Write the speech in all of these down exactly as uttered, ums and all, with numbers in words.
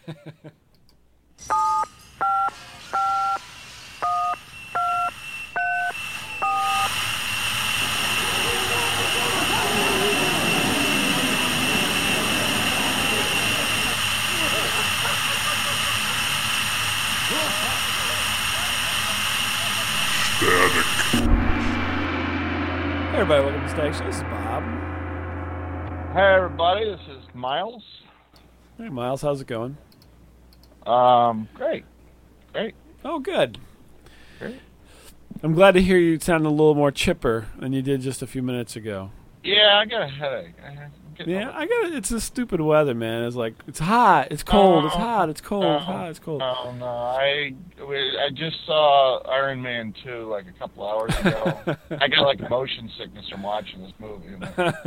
Hey everybody, welcome to Static Show. This is Bob. Hey everybody, this is Miles. Hey Miles, how's it going? Um, great. Great. Oh, good. Great. I'm glad to hear you sound a little more chipper than you did just a few minutes ago. Yeah, I got a headache. I Yeah, I got it. It's the stupid weather, man. It's like, it's hot, it's cold, Oh, it's hot, it's cold, oh, it's hot, it's cold. Oh, no. I, we- I just saw Iron Man two like a couple hours ago. I got like motion sickness from watching this movie.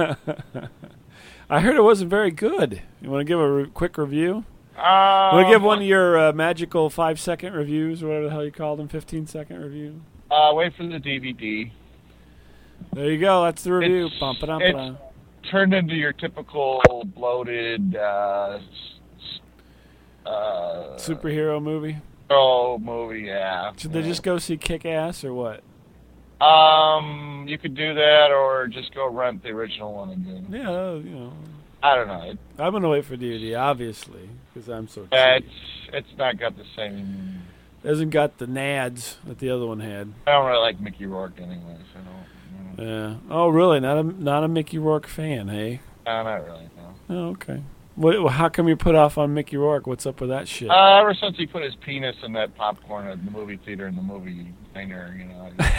I heard it wasn't very good. You want to give a re- quick review? Um, Want to give one of your uh, magical five-second reviews, or whatever the hell you call them, fifteen-second review? Uh, wait for the D V D. There you go. That's the review. It's- Bum, ba-dum, it's- ba-dum. Turned into your typical bloated uh, s- uh, Superhero movie. oh movie, yeah. Should they just go see Kick-Ass or what? Um, you could do that, or just go rent the original one again. Yeah, uh, you know. I don't know. It, I'm going to wait for D V D, obviously, because I'm so cheap. it's it's not got the same. It hasn't got the nads that the other one had. I don't really like Mickey Rourke anyway, so I don't. You know. Yeah. Oh, really? Not a not a Mickey Rourke fan, hey? No, not really. No. Oh, okay. What? How come you put off on Mickey Rourke? What's up with that shit? Uh, ever since he put his penis in that popcorn at the movie theater in the movie theater, you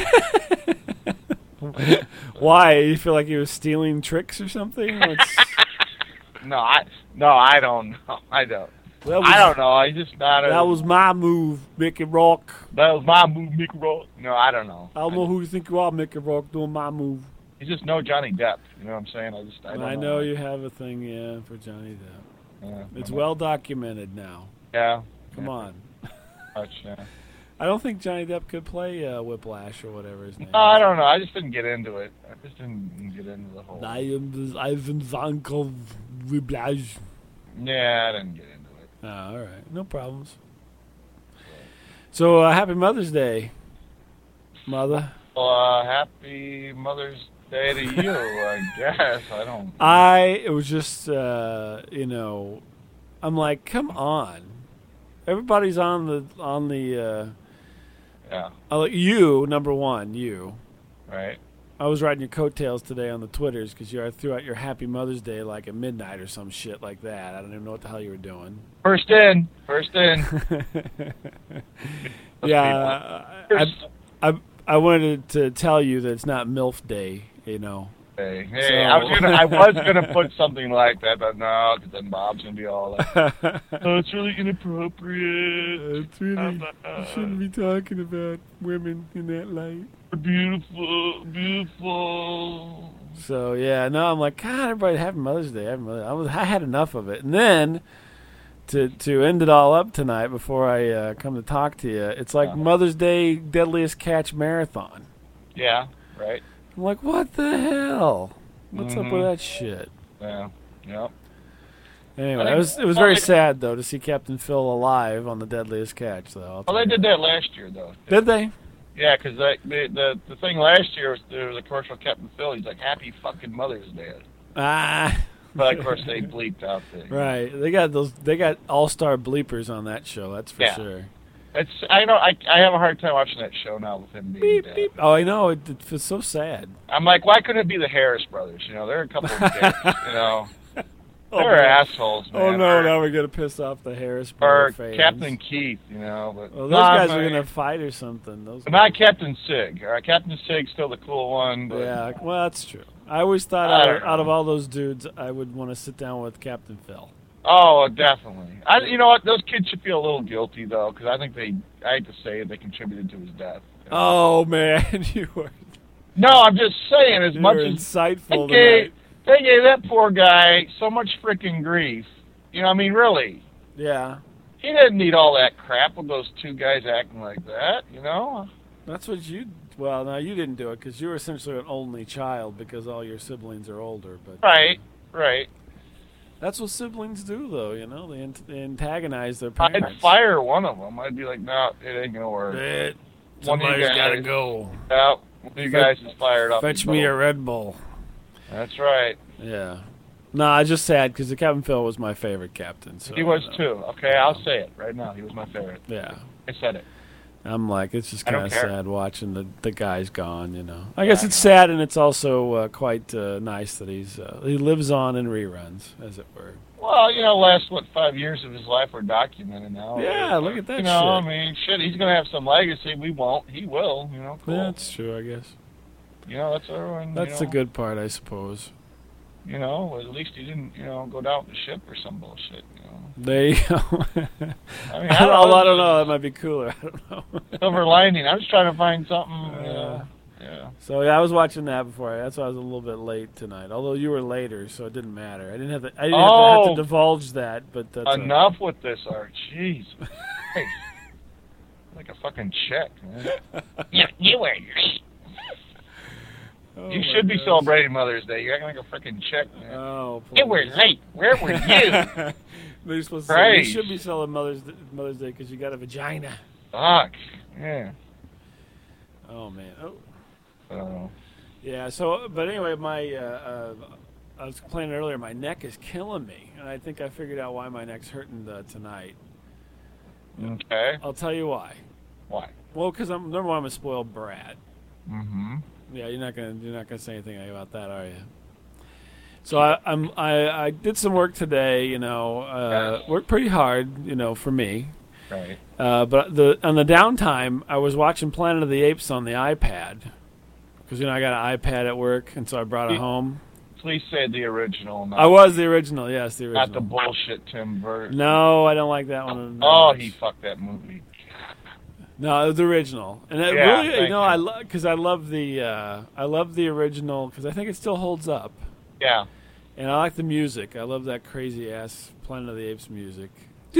know. Why? You feel like he was stealing tricks or something? What's... no, I no, I don't know. I don't. That was, I don't know. I just not. A, That was my move, Mickey Rourke. that was my move, Mickey Rourke. No, I don't know. I don't know who you think you are, Mickey Rourke, doing my move. You just know Johnny Depp. You know what I'm saying? I just I don't I know. know you have a thing, yeah, for Johnny Depp. Yeah, It's I know. well documented now. Yeah. Come yeah, on. Much, yeah. I don't think Johnny Depp could play uh, Whiplash or whatever his name No, I is. don't know. I just didn't get into it. I just didn't get into the whole. I am the Ivan Vankov Whiplash. Yeah, I didn't get into it. Oh, all right. No problems. So, uh, happy Mother's Day, Mother. Well, uh, happy Mother's Day to you, I guess. I don't. I, it was just, uh, you know, I'm like, come on. Everybody's on the, on the, uh, Yeah. uh, you, number one, you. Right. I was riding your coattails today on the Twitters because you threw out your Happy Mother's Day like at midnight or some shit like that. I don't even know what the hell you were doing. First in. First in. yeah, I, I, I wanted to tell you that it's not MILF Day, you know. Hey, hey, So- I was gonna, I was gonna put something like that, but no, because then Bob's gonna be all like, "Oh, it's really inappropriate. It's really, you shouldn't be talking about women in that light. Beautiful, beautiful." So yeah, no, I'm like, God, everybody happy Mother's Day. Happy Mother's Day. I was, I had enough of it, and then to to end it all up tonight before I uh, come to talk to you, it's like Uh-huh. Mother's Day Deadliest Catch Marathon. Yeah. Right. I'm like, what the hell? What's up Mhm. with that shit? Yeah. Yep. Anyway, I it was it was well, very they- sad though to see Captain Phil alive on the Deadliest Catch. Though. I'll Well, tell they you did that last year, though. Did they? Yeah, because the, the the thing last year was there was a commercial of Captain Phil. He's like, "Happy fucking Mother's Day," Ah. but of course they bleeped out the. Right. They got those. They got all star bleepers on that show. That's for Yeah. sure. It's I know I I have a hard time watching that show now with him being Beep dead. beep. Oh, I know. It, it's so sad. I'm like, why couldn't it be the Harris brothers? You know, they're a couple of dicks. You know, Oh, they're man. assholes, man. Oh no! Or, Now we're gonna piss off the Harris or brother fans. Captain Keith. You know, but Well, those no, guys I'm are like- gonna fight or something. Those. But not Captain Sig. All right, Captain Sig's still the cool one. But Yeah. Well, that's true. I always thought I out, don't of, out of know. all those dudes, I would want to sit down with Captain Phil. Oh, definitely. I, you know what? Those kids should feel a little guilty though, because I think they, I hate to say it, they contributed to his death. Oh man, you were. No, I'm just saying, as You much were as insightful they gave, tonight. they gave that poor guy so much freaking grief. You know, I mean, really, Yeah. he didn't need all that crap with those two guys acting like that. You know? That's what you. Well, no, you didn't do it because you were essentially an only child because all your siblings are older. But Right, right. That's what siblings do, though. You know, they, ant- they antagonize their parents. I'd fire one of them. I'd be like, no, it ain't gonna work. It, One of you somebody's guys- got to go. Yeah, one of you guys is fired up. Fetch and me a both. Red Bull. That's right. Yeah. No, I just sad because the Captain Phil was my favorite captain. So, He was you know, too. Okay, I'll say it right now. He was my favorite. Yeah. I said it. I'm like, it's just I don't kind of care. sad watching the, the guy's gone, you know. I guess Yeah, I it's know. sad, and it's also uh, quite uh, nice that he's uh, he lives on in reruns, as it were. Well, you know, last what five years of his life were documented now. Yeah, look at that You know, I shit. mean, shit. He's gonna have some legacy. We won't. He will. You know, cool. Yeah, that's true, I guess. You know, that's everyone. That's you the know, good part, I suppose. You know, at least he didn't, you know, go down with the ship or some bullshit. You know. There you go. I mean, I I don't don't, know. I don't know. That might be cooler. I don't know. Silver lining. I was trying to find something. You Uh, know, yeah. So yeah, I was watching that before. That's why I was a little bit late tonight. Although you were later, so it didn't matter. I didn't have to. I didn't have, to, have Oh. to divulge that. But that's all right. Enough with this, Art. Jeez. Christ. Like a fucking check, man. you, you were late. Oh You my should be gosh. celebrating Mother's Day. You're acting like a freaking check, man. Oh, you were please. late. Where were you? They're supposed to say, Christ. you should be celebrating Mother's Mother's Day because you got a vagina. Fuck. Yeah. Oh man. Oh. Uh, Yeah. So, but anyway, my uh, uh, I was complaining earlier. My neck is killing me, and I think I figured out why my neck's hurting uh, tonight. okay. I'll tell you why. Why? Well, because I'm number one, I'm a spoiled brat. Mm-hmm. Yeah, you're not gonna you're not gonna say anything about that, are you? So I, I'm I, I did some work today. You know, uh, worked pretty hard. You know, for me. Right. Uh, but the on the downtime, I was watching Planet of the Apes on the iPad because you know I got an iPad at work, and so I brought it Yeah. home. Please say the original. Not, I was the original, yes, the original. Not the bullshit Tim Burton. No, I don't like that one. Oh, he fucked that movie. No, it was the original, and it Yeah, really, you thank know, you. I because I love the uh, I love the original because I think it still holds up, Yeah. and I like the music. I love that crazy ass Planet of the Apes music.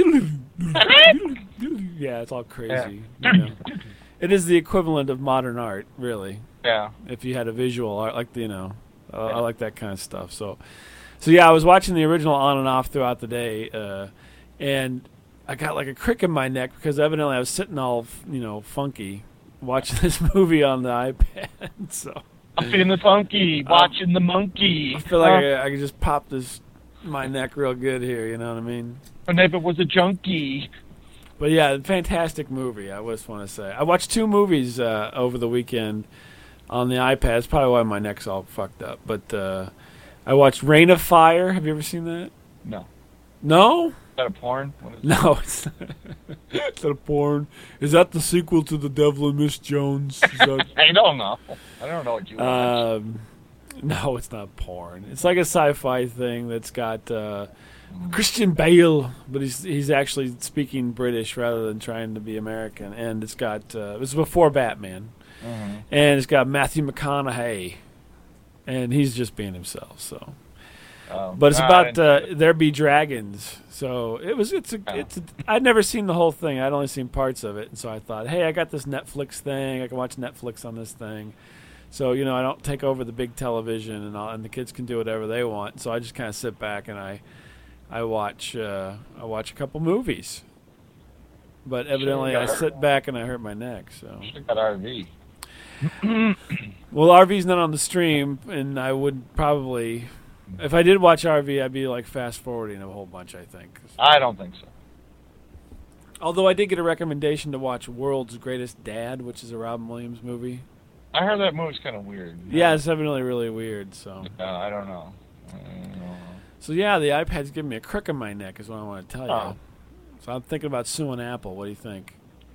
Yeah, it's all crazy. You know. It is the equivalent of modern art, really. Yeah. If you had a visual art, like you know, I, I like that kind of stuff. So, so yeah, I was watching the original on and off throughout the day, uh, and I got like a crick in my neck because evidently I was sitting all you know funky watching this movie on the iPad. So I'm feeling the funky, watching the monkey. I feel like Huh? I, I could just pop this my neck real good here. You know what I mean? And if it was a junkie. But yeah, fantastic movie. I just want to say I watched two movies uh, over the weekend on the iPad. It's probably why my neck's all fucked up. But uh, I watched Reign of Fire. Have you ever seen that? No. No. Is that a porn? What is No, it's it's not a porn. Is that the sequel to The Devil and Miss Jones? Is that, I don't know. I don't know what you want. um, no, it's not porn. It's like a sci-fi thing that's got uh, Christian Bale, but he's he's actually speaking British rather than trying to be American. And it's got uh, it was before Batman, mm-hmm. and it's got Matthew McConaughey, and he's just being himself. So. um, But it's I about didn't- uh, There Be Dragons. So it was. It's a. It's. A, I'd never seen the whole thing. I'd only seen parts of it, and so I thought, hey, I got this Netflix thing. I can watch Netflix on this thing. So you know, I don't take over the big television, and all, and the kids can do whatever they want. So I just kind of sit back and I, I watch. Uh, I watch a couple movies. But evidently, I sit back and I hurt my neck. So. Should have got R V. Well, R V's not on the stream, and I would probably. If I did watch R V, I'd be like fast forwarding a whole bunch, I think. I don't think so. Although I did get a recommendation to watch World's Greatest Dad, which is a Robin Williams movie. I heard that movie's kind of weird. Yeah, it's evidently really weird. So, Uh, I don't know. I don't know. so yeah, the iPad's giving me a crick in my neck, is what I want to tell you. Oh. So I'm thinking about suing Apple. What do you think?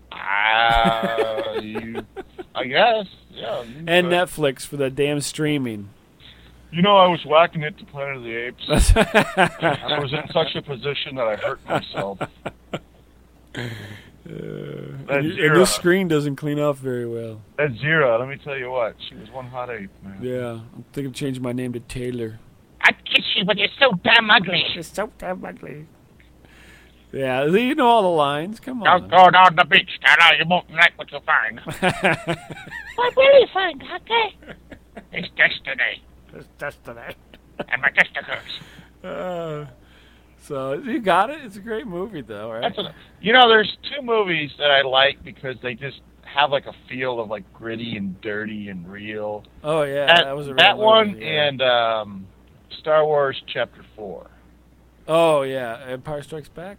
Ah, you, I guess. Yeah. you And could. Netflix for the damn streaming. You know, I was whacking it to Planet of the Apes. I I was in such a position that I hurt myself. Uh, That and, you- Zero. and this screen doesn't clean off very well. That Zero, let me tell you what, she was one hot ape, man. Yeah, I'm thinking of changing my name to Taylor. I'd kiss you, but you're so damn ugly. It's so damn ugly. Yeah, you know all the lines. Come Don't on. go down the beach, Tara. You won't like what you find. What will you find, okay? It's destiny It's destiny. and my testicles. Uh, So you got it. It's a great movie, though, right? That's a, you know, there's two movies that I like because they just have like a feel of like gritty and dirty and real. Oh yeah, that, that was a real that movie, one yeah. and um, Star Wars Chapter Four. Oh yeah, Empire Strikes Back.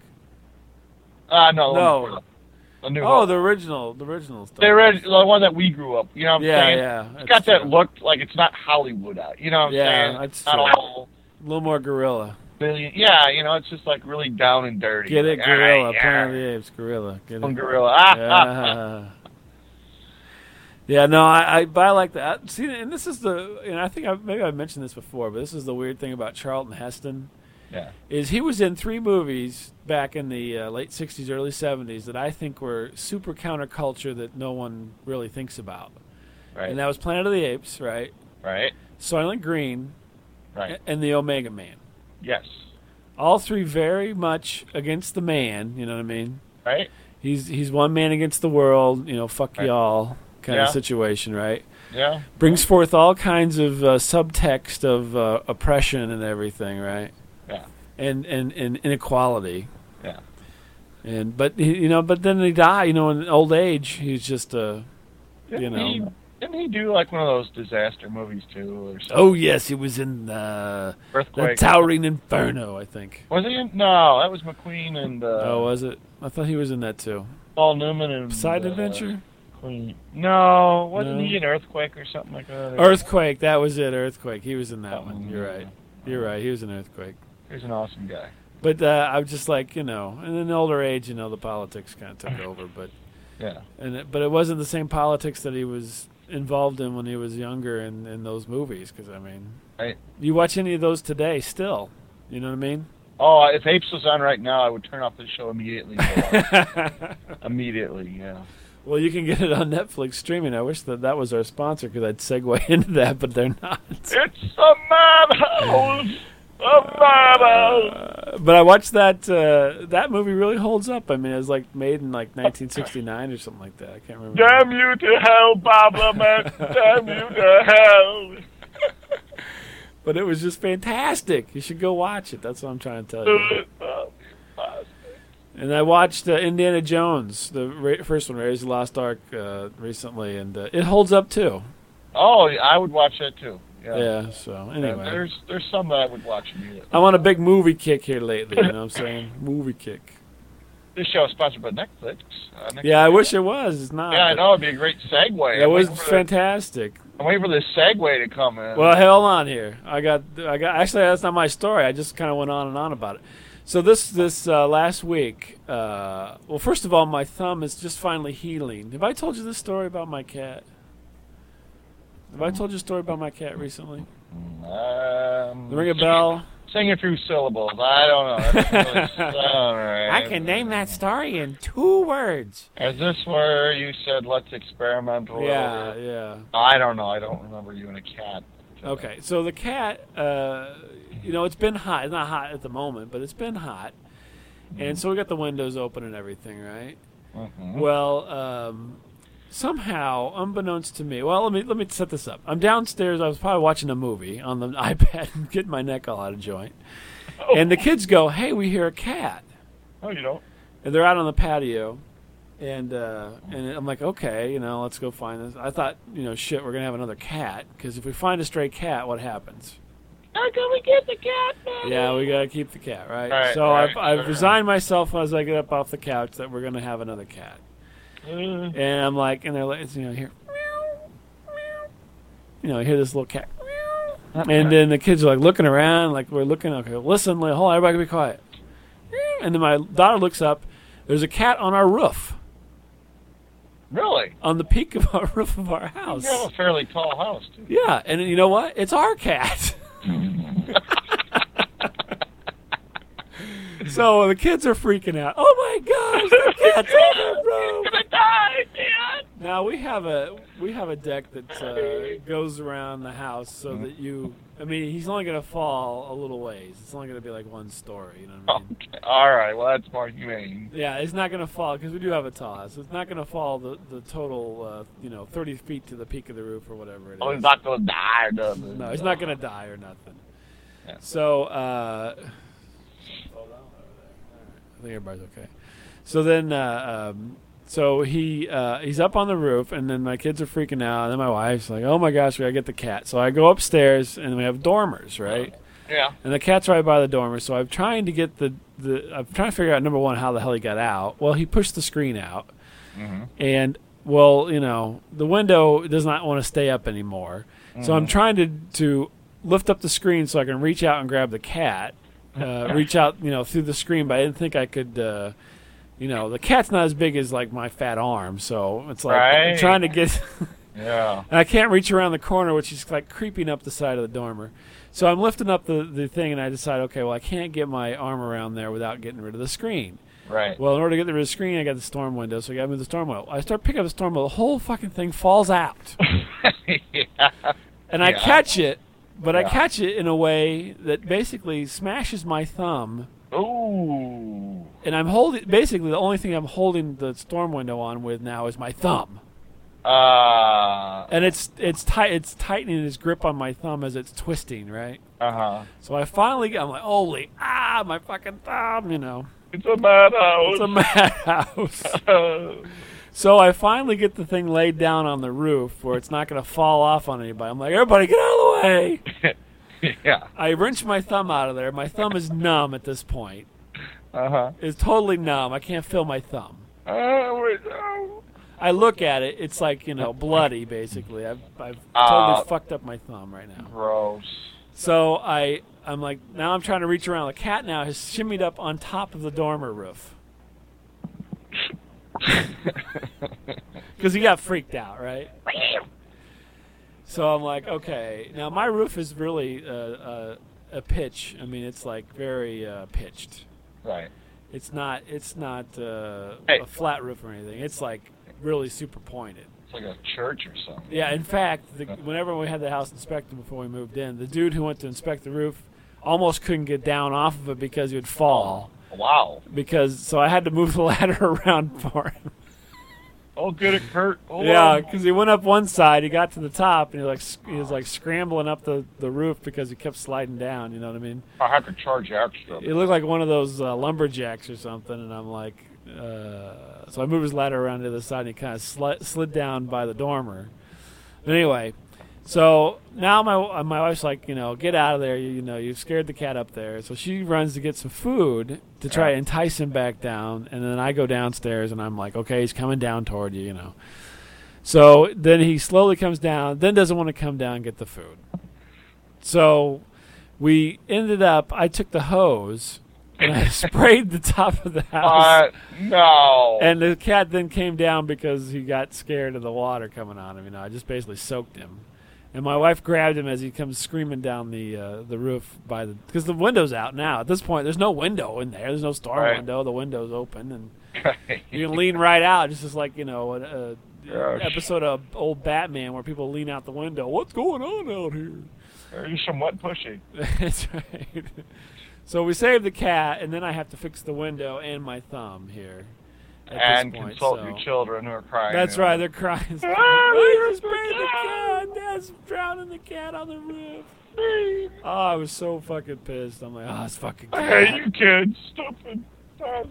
Uh no, No. The new Oh, Hope. the original, the original stuff. The, orig- the one that we grew up. You know what I'm Yeah, saying? yeah, It's that's got that true. look like it's not Hollywood out. You know what I'm Yeah, saying? that's It's not true. all A little more gorilla. billion. Yeah, you know, it's just like really down and dirty. Get it, like, gorilla. all right, Planet of yeah. the Apes, gorilla. Get One it. gorilla. Ah, Yeah. Yeah, no, I, I, but I like that. See, and this is the, and I think I, maybe I mentioned this before, but this is the weird thing about Charlton Heston. yeah. Is he was in three movies back in the uh, late sixties, early seventies that I think were super counterculture that no one really thinks about. Right. And that was Planet of the Apes, right? Right. Soylent Green, Right. and the Omega Man. Yes. All three very much against the man, you know what I mean? Right. He's he's one man against the world, you know, fuck Right. y'all kind Yeah. of situation, right? Yeah. Brings forth all kinds of uh, subtext of uh, oppression and everything, right? Yeah. And, and and inequality. Yeah. And but he, you know, but then he died. You know, in old age, he's just a, Didn't you know. He, didn't he do like one of those disaster movies too, or something? Oh yes, he was in uh, the Earthquake. Towering Inferno, I think. Was he in? No, that was McQueen and uh, oh, was it? I thought he was in that too. Paul Newman and Side uh, Adventure. Queen. No, wasn't No. he in Earthquake or something like that? Earthquake. That was it. Earthquake. He was in that Oh, one. You're yeah. right. You're right. He was in Earthquake. He's an awesome guy. But uh, I was just like, you know, in an older age, you know, the politics kind of took over. But Yeah. and it, but it wasn't the same politics that he was involved in when he was younger in, in those movies. Because I mean, Right. you watch any of those today, still, you know what I mean? Oh, if Apes was on right now, I would turn off the show immediately. Immediately, yeah. Well, you can get it on Netflix streaming. I wish that that was our sponsor because I'd segue into that, but they're not. It's a madhouse. A madhouse. Uh, but I watched that. Uh, that movie really holds up. I mean, it was like made in like nineteen sixty-nine or something like that. I can't remember. Damn you to hell, Bob-Lamont. Damn you to hell. But it was just fantastic. You should go watch it. That's what I'm trying to tell you. And I watched uh, Indiana Jones, the ra- first one, Raiders of the Lost Ark, uh, recently, and uh, it holds up too. Oh, I would watch that too. Yeah. Yeah. So Yeah, anyway, there's there's some that I would watch immediately. I'm on a big movie kick here lately. You know what I'm saying? Movie kick. This show is sponsored by Netflix. Uh, Netflix. Yeah, I wish it was. It's not. Yeah, I but know. It'd be a great segue. It I'm was waiting for the- fantastic. I'm waiting for this segue to come in. Well, hold on here. I got, I got. Actually, that's not my story. I just kind of went on and on about it. So this, this uh, last week. Uh, well, first of all, my thumb is just finally healing. Have I told you this story about my cat? Have I told you a story about my cat recently? Um, Ring a bell. Sing a few syllables. I don't know. That's really, all right. I can name that story in two words. Is this where you said let's experiment? Or Yeah, whatever? yeah. I don't know. I don't remember you and a cat. Okay, so the cat, uh, you know, it's been hot. It's not hot at the moment, but it's been hot. And so we got the windows open and everything, right? Mm-hmm. Well, um, somehow, unbeknownst to me, well, let me let me set this up. I'm downstairs. I was probably watching a movie on the iPad and getting my neck all out of joint. Oh. And the kids go, "Hey, we hear a cat." Oh, you don't? And they're out on the patio. And uh, and I'm like, okay, you know, let's go find this. I thought, you know, shit, we're going to have another cat. Because if we find a stray cat, what happens? How can we get the cat, man? Yeah, we got to keep the cat, right? Right, so right, I've, I've sure. resigned myself as I get up off the couch that we're going to have another cat. Uh, And I'm like, and they're like, you know, here, you know, I hear this little cat. And then the kids are like looking around, like we're looking, okay, listen, like, hold on, everybody be quiet. And then my daughter looks up, there's a cat on our roof, really? on the peak of our roof of our house. You have a fairly tall house, too. Yeah, and you know what? It's our cat. So the kids are freaking out. Oh my gosh, the cat's on the roof! Gonna die, Dad. Now we have a we have a deck that uh, goes around the house so that you. I mean, he's only going to fall a little ways. It's only going to be like one story. You know what I mean? Okay. All right. Well, that's more humane. Yeah, it's not going to fall because we do have a tall house. It's not going to fall the the total, uh, you know, thirty feet to the peak of the roof or whatever it is. Oh, he's not going to die or nothing. No, he's not going to die or nothing. Yeah. So, uh, hold on. think everybody's okay. So then, uh, um, so he uh, he's up on the roof, and then my kids are freaking out. And then my wife's like, "Oh my gosh, we gotta get the cat." So I go upstairs, and we have dormers, right? Yeah. And the cat's right by the dormer. So I'm trying to get the, the I'm trying to figure out number one how the hell he got out. Well, he pushed the screen out, Mm-hmm. and well, you know, the window does not want to stay up anymore. Mm-hmm. So I'm trying to to lift up the screen so I can reach out and grab the cat, uh, reach out, you know, through the screen. But I didn't think I could. Uh, You know, the cat's not as big as, like, my fat arm, so it's like Right. I'm trying to get... Yeah. and I can't reach around the corner, which is, like, creeping up the side of the dormer. So I'm lifting up the, the thing, and I decide, okay, well, I can't get my arm around there without getting rid of the screen. Right. Well, in order to get rid of the screen, I got the storm window, so I got to move the storm window. I start picking up the storm window. The whole fucking thing falls out. Yeah. And I Yeah. catch it, but I Yeah. catch it in a way that basically smashes my thumb. Ooh. And I'm holding, basically, the only thing I'm holding the storm window on with now is my thumb. Uh. And it's it's tight. It's tightening its grip on my thumb as it's twisting, right? Uh huh. So I finally get. I'm like, holy ah, my fucking thumb, you know. It's a madhouse. It's a madhouse. So I finally get the thing laid down on the roof where it's not going to fall off on anybody. I'm like, everybody, get out of the way. Yeah. I wrench my thumb out of there. My thumb is numb at this point. Uh huh. It's totally numb. I can't feel my thumb. Oh, wait, oh. I look at it. It's like, you know, bloody, basically. I've, I've Uh, totally fucked up my thumb right now. Gross. So I, I'm like, now I'm trying to reach around. The cat now has shimmied up on top of the dormer roof. Because he got freaked out, right? So I'm like, okay. Now my roof is really uh, uh, a pitch. I mean, it's like very uh, pitched. Right. It's not. It's not uh, Hey. a flat roof or anything. It's like really super pointed. It's like a church or something. Yeah. In fact, the, whenever we had the house inspected before we moved in, the dude who went to inspect the roof almost couldn't get down off of it because he would fall. Wow. Because so I had to move the ladder around for him. Oh, get it, Kurt. Hold Yeah, on. because he went up one side, he got to the top, and he like s- he was like scrambling up the, the roof because he kept sliding down. You know what I mean? I have to charge you extra. It looked like one of those uh, lumberjacks or something, and I'm like, uh, so I moved his ladder around to the side, and he kind of sli- slid down by the dormer. But anyway, so now my uh, my wife's like, you know, get out of there. You, you know, you've scared the cat up there. So she runs to get some food to try to entice him back down, and then I go downstairs, and I'm like, okay, he's coming down toward you, you know. So then he slowly comes down, then doesn't want to come down and get the food. So we ended up, I took the hose, and I sprayed the top of the house. Uh, no. And the cat then came down because he got scared of the water coming on him. You know, I just basically soaked him. And my wife grabbed him as he comes screaming down the uh, the roof by the because the window's out now. At this point, there's no window in there. There's no storm Right. window. The window's open, and you can lean right out, just as like you know, a, a Gosh. episode of old Batman where people lean out the window. What's going on out here? Are you somewhat pushy? That's right. So we saved the cat, and then I have to fix the window and my thumb here. At And this point, consult so. your children who are crying. That's out. right, they're crying. Ah, I we just ripped sprayed the the cat. cat. Dad's drowning the cat on the roof. Oh, I was so fucking pissed. I'm like, oh, it's fucking I cat. hate you kids. Stupid bastards.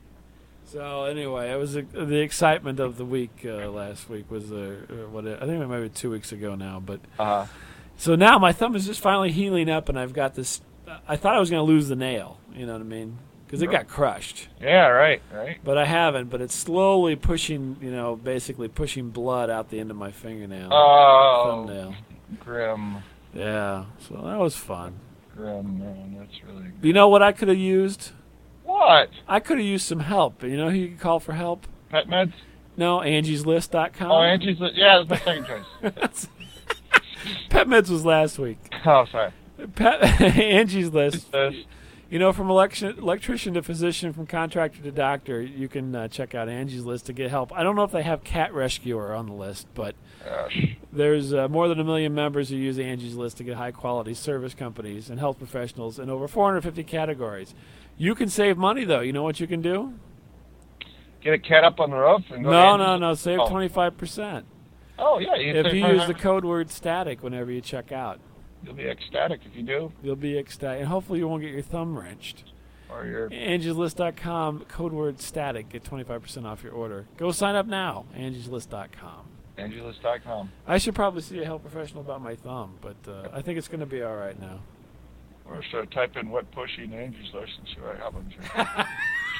So anyway, it was uh, the excitement of the week uh, last week was uh, uh, what I think it might be two weeks ago now. But Uh-huh. so now my thumb is just finally healing up, and I've got this. I thought I was going to lose the nail. You know what I mean? Because it got crushed. Yeah, right, right. But I haven't. But it's slowly pushing, you know, basically pushing blood out the end of my fingernail, Oh, thumbnail. grim, Yeah, so that was fun. grim, man. That's really good. You know what I could have used? What? I could have used some help. You know who you can call for help? Pet meds? No, Angie's List dot com. Oh, Angie's. Yeah, that's my second choice. Pet Meds was last week. Oh, sorry. Pet, Angie's List. This. You know, from election, electrician to physician, from contractor to doctor, you can uh, check out Angie's List to get help. I don't know if they have Cat Rescuer on the list, but Gosh. there's uh, more than a million members who use Angie's List to get high-quality service companies and health professionals in over four hundred fifty categories. You can save money, though. You know what you can do? Get a cat up on the roof and go. No, to no, Angie's- no. Save Oh. twenty-five percent. Oh, yeah. You If save you money. use the code word static whenever you check out. You'll be ecstatic if you do. You'll be ecstatic. And hopefully you won't get your thumb wrenched. or your Angie's List dot com, code word static, get twenty-five percent off your order. Go sign up now, Angie's List dot com. Angie's List dot com. I should probably see a health professional about my thumb, but uh, I think it's going to be all right now. Or should I type in wet pussy in Angie's List and see what happens?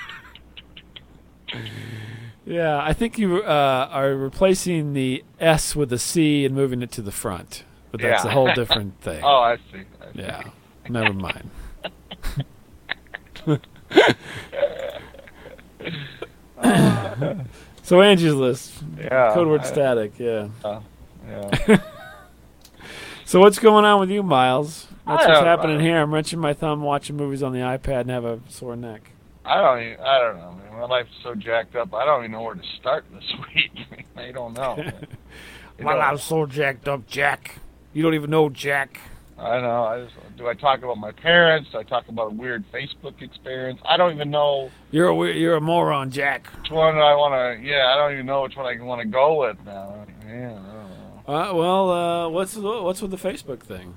Yeah, I think you uh, are replacing the S with a C and moving it to the front. But that's Yeah. a whole different thing. Oh, I see. I see. Yeah, never mind. So Angie's List, Yeah. code word I- static, yeah. Uh, yeah. So what's going on with you, Miles? That's I what's don't- happening I- here. I'm wrenching my thumb, watching movies on the iPad, and have a sore neck. I don't even, I don't know, man. My life's so jacked up, I don't even know where to start this week. I don't know. You My know, life's so jacked up, Jack. You don't even know Jack. I know. I just, do I talk about my parents? Do I talk about a weird Facebook experience? I don't even know You're a weir- you're a moron, Jack. which one I want to. Yeah, I don't even know which one I want to go with now. Yeah, I don't know. Uh, well, uh, what's what's with the Facebook thing?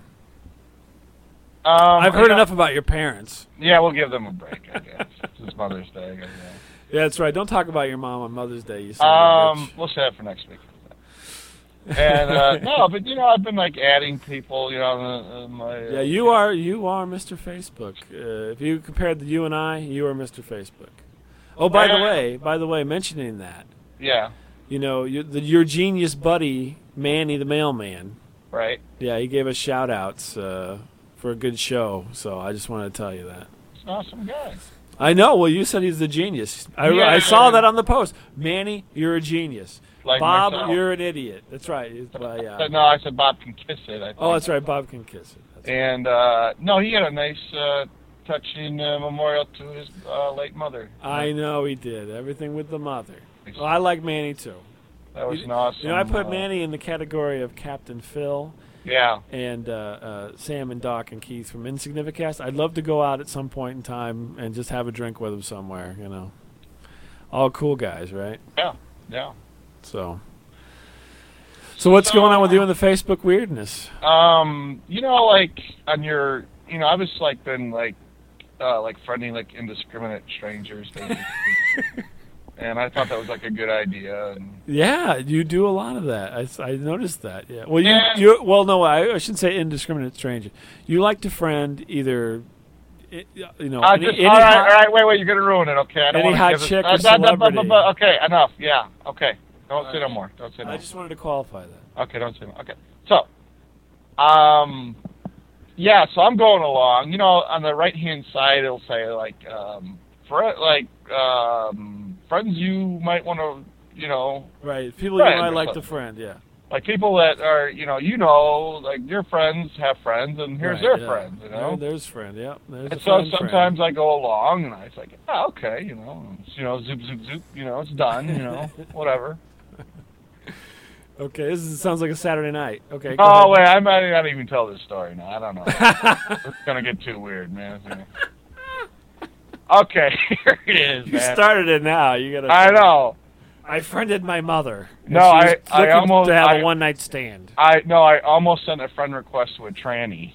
Um, I've heard yeah, enough about your parents. Yeah, we'll give them a break. I guess it's Mother's Day. I guess, Yeah, that's right. Don't talk about your mom on Mother's Day. You son yeah. of a Um, bitch. we'll save it for next week. And uh, no, but you know, I've been like adding people. You know, on, on my. Uh, Yeah, you are you are Mister Facebook. Uh, if you compared the you and I, you are Mister Facebook. Oh, by the Uh, way, by the way, mentioning that, Yeah. you know, you, the, your genius buddy Manny the mailman. Right. Yeah, he gave us shout outs uh, for a good show. So I just wanted to tell you that. He's an awesome guy. I know. Well, you said he's the genius. I, Yeah. I saw that on the post. Manny, you're a genius. Like Bob, myself. you're an idiot. That's right. It's by, uh, So, no, I said Bob can kiss it. I think. oh, that's right. Bob can kiss it. That's right. And uh, no, he had a nice, uh, touching uh, memorial to his uh, late mother. I know he did. Everything with the mother. Well, I like Manny, too. That was You- an awesome. You know, I put uh, Manny in the category of Captain Phil Yeah. and uh, uh, Sam and Doc and Keith from Insignificast. I'd love to go out at some point in time and just have a drink with them somewhere, you know. All cool guys, right? Yeah. Yeah. So, so what's going on with you and the Facebook weirdness? Um, you know, like on your, you know, I was like been like, uh, like friending like indiscriminate strangers, basically. And I thought that was like a good idea. And Yeah, you do a lot of that. I, I noticed that. Yeah. Well, you, Yeah. you well, no, I, I shouldn't say indiscriminate stranger. You like to friend either, i- you know, I any, just, any all right, hot- all right, wait, wait, you're gonna ruin it. Okay, I don't Any wanna hot give it- chick or uh, da- da- da- celebrity. da- Okay, enough. Yeah. Okay. Don't All say no right. more. Don't say no I more. just wanted to qualify that. Okay, don't say no. Okay. So, um, yeah, so I'm going along. You know, on the right hand side, it'll say like, um, for like, um, friends you might want to, you know, Right. People Friend you might or like to something. friend, yeah. like people that are, you know, you know, like your friends have friends, and here's Right, their yeah. friends, you know. There, there's friend, yeah. There's And a so friend, sometimes I go along, and I was like, oh, okay, you know, it's, you know, zoop, zoop, zoop, you know, it's done, you know, whatever. friend. Okay, this is, sounds like a Saturday night. Okay. go Oh, ahead. wait, I might not even tell this story now. I don't know. It's going to get too weird, man. Okay, here it is, You man. started it now. You gotta. I know. I friended my mother. and No, she was I- I looking almost- to have I- a one night stand. I No, I almost sent a friend request to a tranny.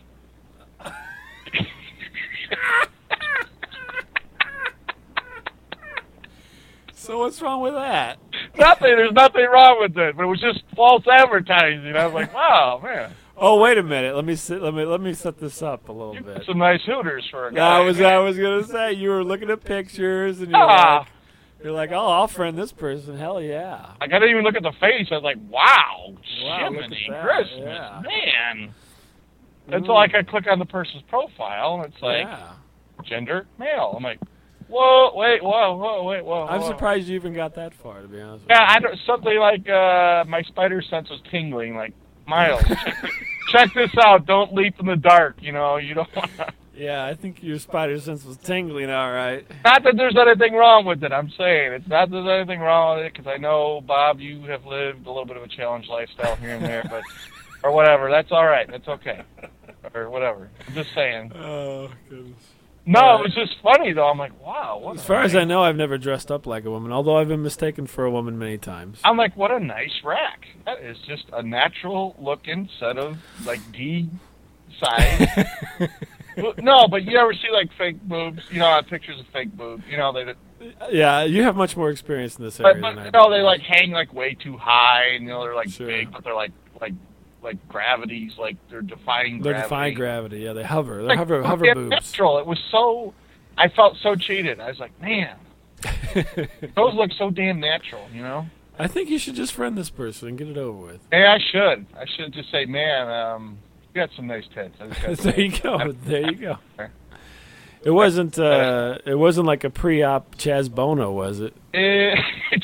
So what's wrong with that? Nothing. There's nothing wrong with it, but it was just false advertising. I was like, wow, man. Oh, wait a minute. Let me sit, let me let me set this up a little You bit. got some nice hooters for a guy. I was I was gonna say you were looking at pictures and you're Ah. like you're like oh I'll friend this person. Hell yeah. Like, I didn't even look at the face. I was like, wow, Wow, look Jiminy at that, Christmas, yeah. man. And Mm. so, like, I click on the person's profile, and it's like, yeah. gender, male. I'm like, whoa, wait, whoa, whoa, wait, whoa. I'm whoa. surprised you even got that far, to be honest with Yeah, you. I don't, something like uh, my spider sense was tingling. Like, Miles, check, check this out. Don't leap in the dark. You know, you don't want to. Yeah, I think your spider sense was tingling, all right. Not that there's anything wrong with it. I'm saying it's not that there's anything wrong with it, because I know, Bob, you have lived a little bit of a challenge lifestyle here and there, but or whatever. That's all right. That's okay. Or whatever. I'm just saying. Oh goodness. No, it was just funny though. I'm like, wow. What As a far as nice- I know, I've never dressed up like a woman, although I've been mistaken for a woman many times. I'm like, what a nice rack. That is just a natural looking set of like D size No, but you ever see like fake boobs? You know, pictures of fake boobs. You know, they. Yeah, you have much more experience in this area But, but than I you do. know, they like hang like way too high, and you know they're like Sure. big, but they're like like like gravity's like they're defying They're gravity. defying gravity. Yeah, they hover. They're Like, hover fucking hover boobs. natural. It was so. I felt so cheated. I was like, man, those look so damn natural. You know. I think you should just friend this person and get it over with. Hey, I should. I should just say, man, um, you got some nice tits. I just gotta There say. you go. There you go. It wasn't. Uh, it wasn't like a pre-op Chaz Bono, was it? Eh,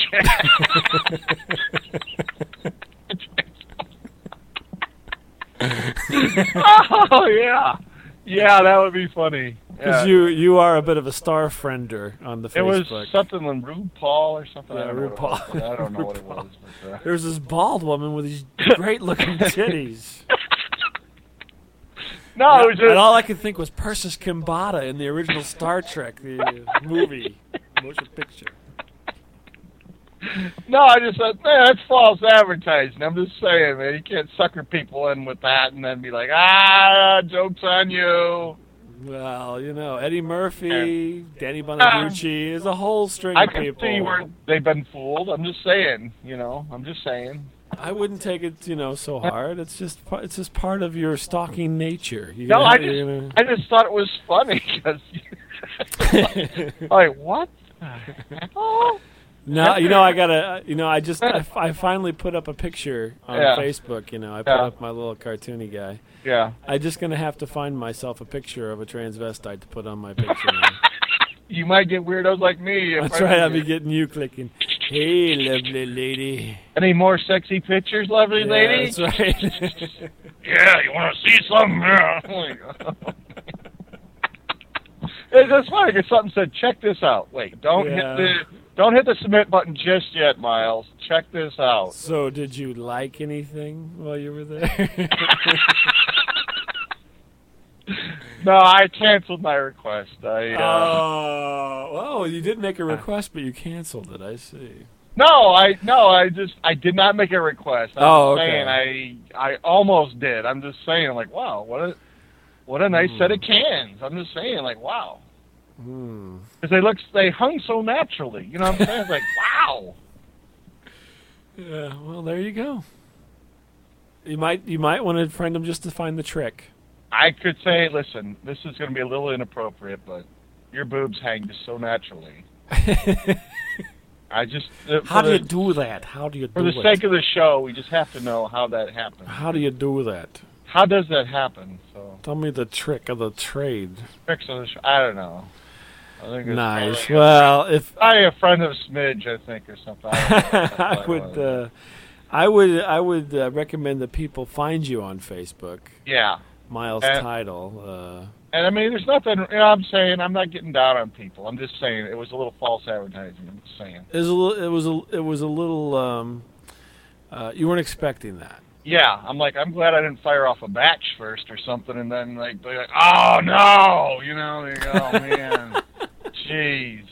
oh yeah, yeah, that would be funny. Because Yeah. you you are a bit of a star friender on the It was Facebook. something on RuPaul or something. Yeah, I don't know what it RuPaul. was. I don't know what it was. But, uh, There was this bald woman with these great-looking titties. no, it was And just, all I could think was Persis Kimbata in the original Star Trek, the uh, movie, motion picture. no. I just said, man, that's false advertising. I'm just saying, man, you can't sucker people in with that and then be like, ah, joke's on you. Well, you know, Eddie Murphy, Danny Bonaducci, there's a whole string I of can people. see where they've been fooled. I'm just saying, you know. I'm just saying. I wouldn't take it, you know, so hard. It's just pa- it's just part of your stalking nature. You No, gotta- I you're just, gonna- I just thought it was funny because, like, what? the hell? No, you know, I gotta, you know, I just, I, I finally put up a picture on Yeah. Facebook. You know, I put Yeah. up my little cartoony guy. Yeah. I'm just gonna have to find myself a picture of a transvestite to put on my picture. now. You might get weirdos like me. If That's I right. I'll do be it. getting you clicking. Hey, lovely lady. Any more sexy pictures, lovely Yeah, lady? that's right. Yeah, you want to see something? Yeah. It's just funny because something said, "Check this out." Wait, don't Yeah. hit the don't hit the submit button just yet, Miles. Check this out. So, did you like anything while you were there? No, I canceled my request. I uh, Oh, well, you did make a request, but you canceled it. I see. no, I no, I just I did not make a request. I'm Oh, just okay. saying I I almost did. I'm just saying, like, wow, what a what a nice Hmm. set of cans. I'm just saying, like, wow. Hmm. Because they look, they hung so naturally. You know what I'm saying? It's like, wow. Yeah. Well, there you go. You might you might want to friend them just to find the trick. I could say, listen, this is going to be a little inappropriate, but your boobs hang just so naturally. I just uh, How for do you the, do that? How do you do for the it? sake of the show, we just have to know how that happens. How do you do that? How does that happen? So Tell me the trick of the trade. tricks of the show. I don't know. I think it's Nice. probably- Well, if I a friend of Smidge, I think, or something. I, don't know. I would, uh, I would, I would uh, recommend that people find you on Facebook, yeah. Miles And- Title. Uh, And I mean, there's nothing. You know, I'm saying I'm not getting down on people. I'm just saying it was a little false advertising. I'm just saying. it was a, li- it was a, it was a little. Um, uh, you weren't expecting that. Yeah, I'm like, I'm glad I didn't fire off a batch first or something, and then like, be like, oh no, you know, like, oh man, jeez,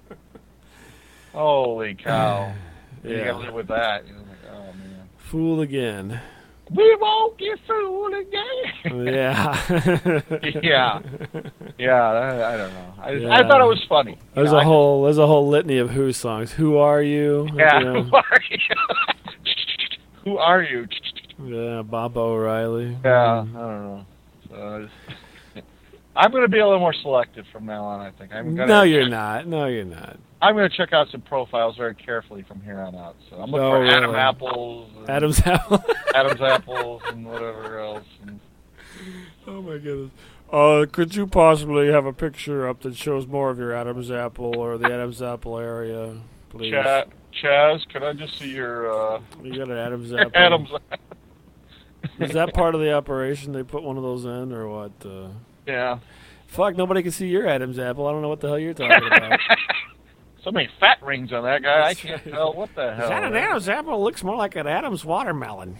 holy cow, you Yeah. gotta live with that. You know, like, oh man, Fool again. we won't get fooled again. Yeah. yeah, yeah, I, I don't know. I, Yeah. I thought it was funny. You There's know, a I- whole there's a whole litany of Who songs. Who are you? Yeah, You know, who are you? Who are you? yeah, Bob O'Reilly. Yeah, I don't know. So I just, I'm going to be a little more selective from now on. I think I'm going. No, you're not. No, you're not. I'm going to check out some profiles very carefully from here on out. So I'm looking Oh, for Adam really? Apples, and Adam's apple. Adam's Apples, and whatever else. And Oh my goodness. Uh, could you possibly have a picture up that shows more of your Adam's apple or the Adam's apple area, please? Chaz, Chaz, can I just see your uh, You got an Adam's apple. Adam's? Is that part of the operation? They put one of those in, or what? Uh, Yeah. fuck, nobody can see your Adam's apple. I don't know what the hell you're talking about. So many fat rings on that guy. I can't tell what the hell. Is that an Adam's apple? It looks more like an Adam's watermelon.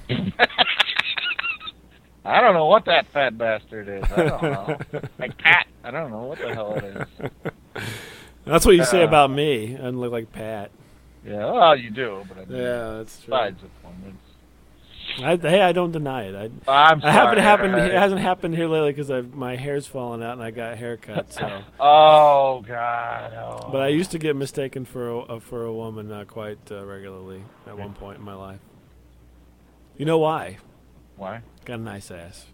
I don't know what that fat bastard is. I don't know. Like Pat. I don't know what the hell it is. That's what you say Uh, about me. I look like Pat. Yeah, well, you do, but I mean, Yeah, that's true. besides the point, it's, I, hey, I don't deny it. I, I'm I sorry. haven't happened. Right. It hasn't happened here lately because my hair's fallen out and I got a haircut. So, Oh God. Oh. but I used to get mistaken for a, uh, for a woman uh, quite uh, regularly at one point in my life. You know why? Why? Got a nice ass.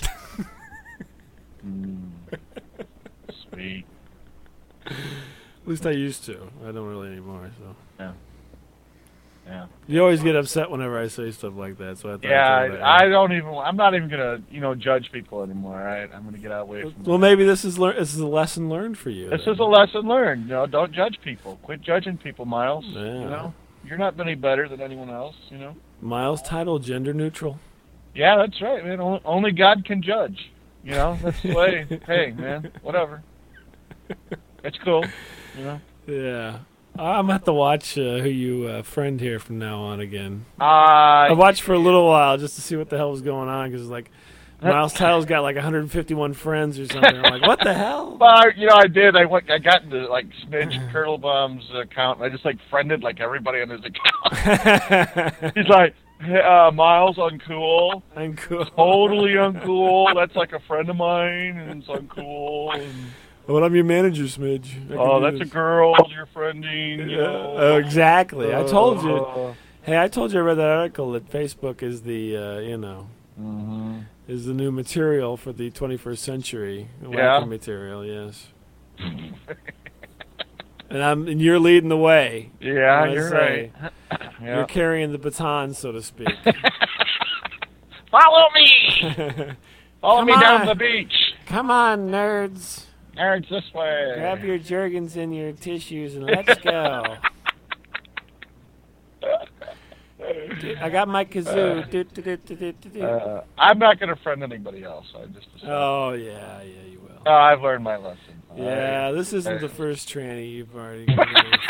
Mm. Sweet. At least I used to. I don't really anymore. So. Yeah. Yeah. You always get upset whenever I say stuff like that. So I thought Yeah. I'd throw that in. I, I don't even. I'm not even gonna, you know, judge people anymore. Right? I'm gonna get out away from. Well, that. maybe this is lear- this is a lesson learned for you. This then. is a lesson learned. You know, don't judge people. Quit judging people, Miles. Yeah. You know, you're not any better than anyone else. You know. Miles' title, gender neutral. Yeah, that's right, man. Only, only God can judge. You know, that's the way. Hey, man, whatever. It's cool. You know. Yeah. I'm gonna have to watch uh, who you uh, friend here from now on again. Uh, I watched for a little while just to see what the hell was going on because like Miles Title's got like one hundred fifty-one friends or something. I'm like, what the hell? Well, you know, I did. I went. I got into like Smidge Kurtlebaum's account, and I just like friended like everybody on his account. He's like, hey, uh, Miles, uncool. I'm cool. Totally uncool. That's like a friend of mine, and it's uncool. And, Well, I'm your manager, Smidge. I can oh, do that's this. a girl you're friending. You Yeah. know. Oh, exactly. I told you. Uh, Hey, I told you I read that article that Facebook is the, uh, you know, mm-hmm. is the new material for the twenty-first century. Yeah. Wacky material, yes. and I'm and you're leading the way. Yeah, I you're say. right. You're Yeah. carrying the baton, so to speak. Follow me. Follow Come me down on. the beach. Come on, nerds. Nerds this way. Grab your jergens and your tissues and let's go. I got my kazoo. Do, do, do, do, do, do, do. Uh, I'm not going to friend anybody else. I just decided. Oh, yeah, yeah, you will. Oh, I've learned my lesson. Yeah, this isn't I- the first tranny you've already got.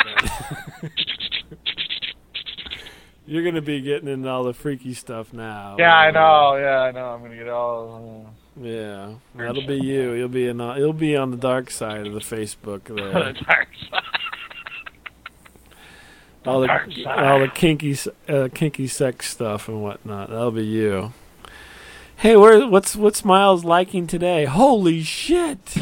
You're going to be getting into all the freaky stuff now. Yeah, I know. Yeah, I know. I'm going to get all. Yeah, that'll be you. You'll be in. You'll be on the dark side of the Facebook Uh, there. the dark side. all the dark side. all the kinky s- uh, kinky sex stuff and whatnot. That'll be you. Hey, where? What's what's Miles liking today? Holy shit!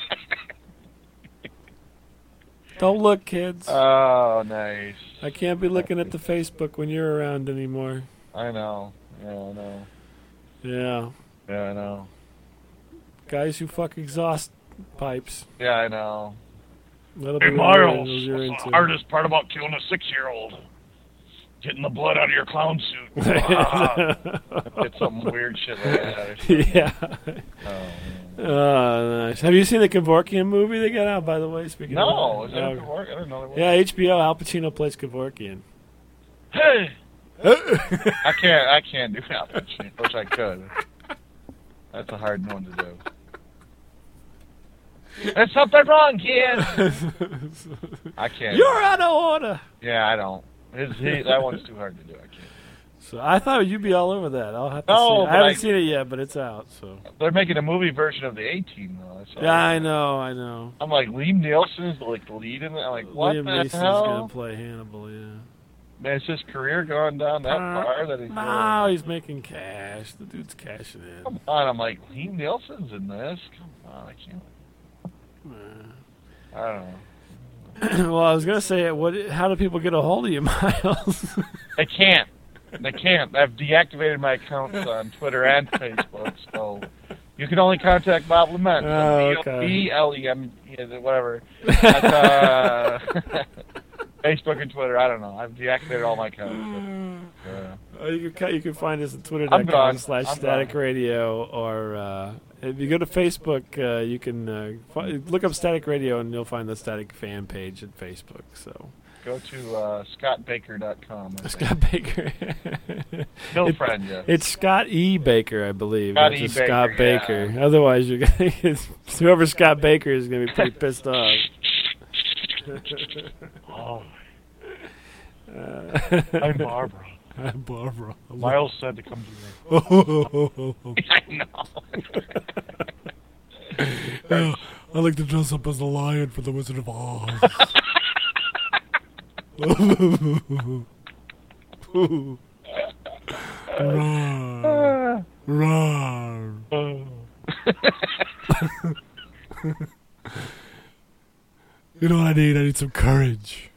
Don't look, kids. Oh, nice. I can't be looking at the Facebook when you're around anymore. I know. Yeah, I know. Yeah, Yeah, I know. guys who fuck exhaust pipes. Yeah, I know. That'll Hey, be Miles, what you're what's the into. hardest part about killing a six-year-old? Getting the blood out of your clown suit. Ah. It's some weird shit like that. Or something. yeah. Oh, Oh, nice. Have you seen the Kevorkian movie they got out, by the way? Speaking no, of is that Oh, a good work? I didn't know there was. yeah, H B O. Al Pacino plays Kevorkian. Hey, I can't. I can't do that. I wish I could. That's a hard one to do. There's something wrong, kid. I can't. You're out of order. Yeah, I don't. His, he, that one's too hard to do. I can't. So I thought you'd be all over that. I'll have to No, see. It. I but haven't I- seen it yet, but it's out. So They're making a movie version of the A-Team, though. That's all. yeah, I know, I know. I'm like, Liam Nielsen's like the lead in it. I'm like, what Liam the Neeson's hell? gonna play Hannibal. Yeah. Man, is his career going down that Uh, far that he's No, going? he's making cash. The dude's cashing in. Come on, I'm like, Liam Nielsen's in this. Come on, I can't. I don't know. Well, I was gonna say, what? How do people get a hold of you, Miles? They can't. They can't. I've deactivated my accounts on Twitter and Facebook, so you can only contact Bob Lament. Oh, okay. B L E M, whatever. That's, uh, Facebook and Twitter. I don't know. I've deactivated all my accounts. But, uh, Uh, you can you can find us at I'm twitter.com gone. slash I'm static gone. radio, or uh, if you go to Facebook, uh, you can uh, fi- look up Static Radio and you'll find the Static fan page at Facebook. So go to uh, scott baker dot com. Scott Baker. He'll It- friend you. It's Scott E. Baker, I believe. Scott not E. just Baker, Scott yeah. Baker. Otherwise, you're gonna it's, whoever Scott Baker is gonna be pretty pissed off. Oh, Uh, I'm Barbara. I'm Barbara. Miles said to come to me. I know. I like to dress up as a lion for the Wizard of Oz. Rawr. Rawr. You know what I need? I need some courage.